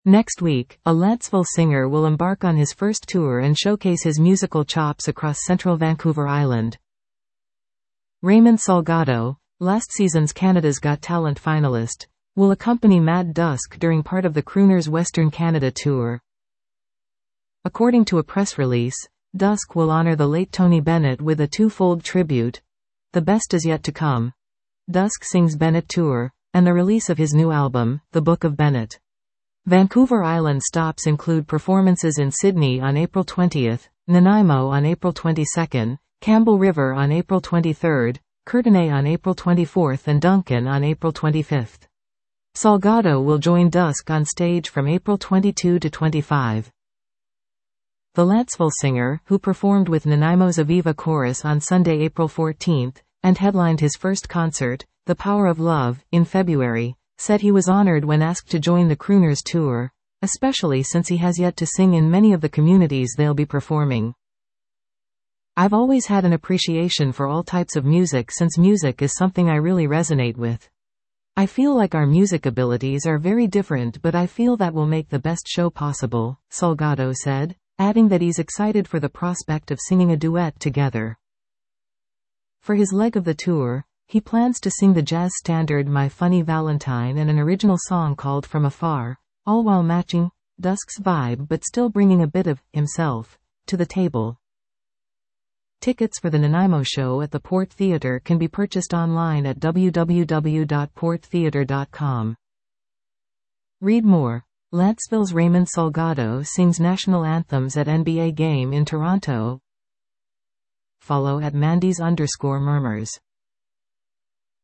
Next week, a Lanceville singer will embark on his first tour and showcase his musical chops across central Vancouver Island. Raymond Salgado, last season's Canada's Got Talent finalist, will accompany Matt Dusk during part of the crooner's Western Canada tour. According to a press release, Dusk will honor the late Tony Bennett with a twofold tribute. The best is yet to come. Dusk Sings Bennett Tour, and the release of his new album, The Book of Bennett. Vancouver Island stops include performances in Sydney on April 20, Nanaimo on April 22, Campbell River on April 23, Courtenay on April 24 and Duncan on April 25. Salgado will join Dusk on stage from April 22 to 25. The Lanceville singer, who performed with Nanaimo's Aviva Chorus on Sunday, April 14, and headlined his first concert, The Power of Love, in February, said he was honored when asked to join the Crooners tour, especially since he has yet to sing in many of the communities they'll be performing. I've always had an appreciation for all types of music since music is something I really resonate with. I feel like our music abilities are very different, but I feel that will make the best show possible, Salgado said, adding that he's excited for the prospect of singing a duet together. For his leg of the tour, he plans to sing the jazz standard My Funny Valentine and an original song called From Afar, all while matching Dusk's vibe but still bringing a bit of himself to the table. Tickets for the Nanaimo show at the Port Theatre can be purchased online at www.porttheatre.com. Read more. Lanceville's Raymond Salgado sings national anthems at NBA game in Toronto. Follow at Mandy's_murmurs.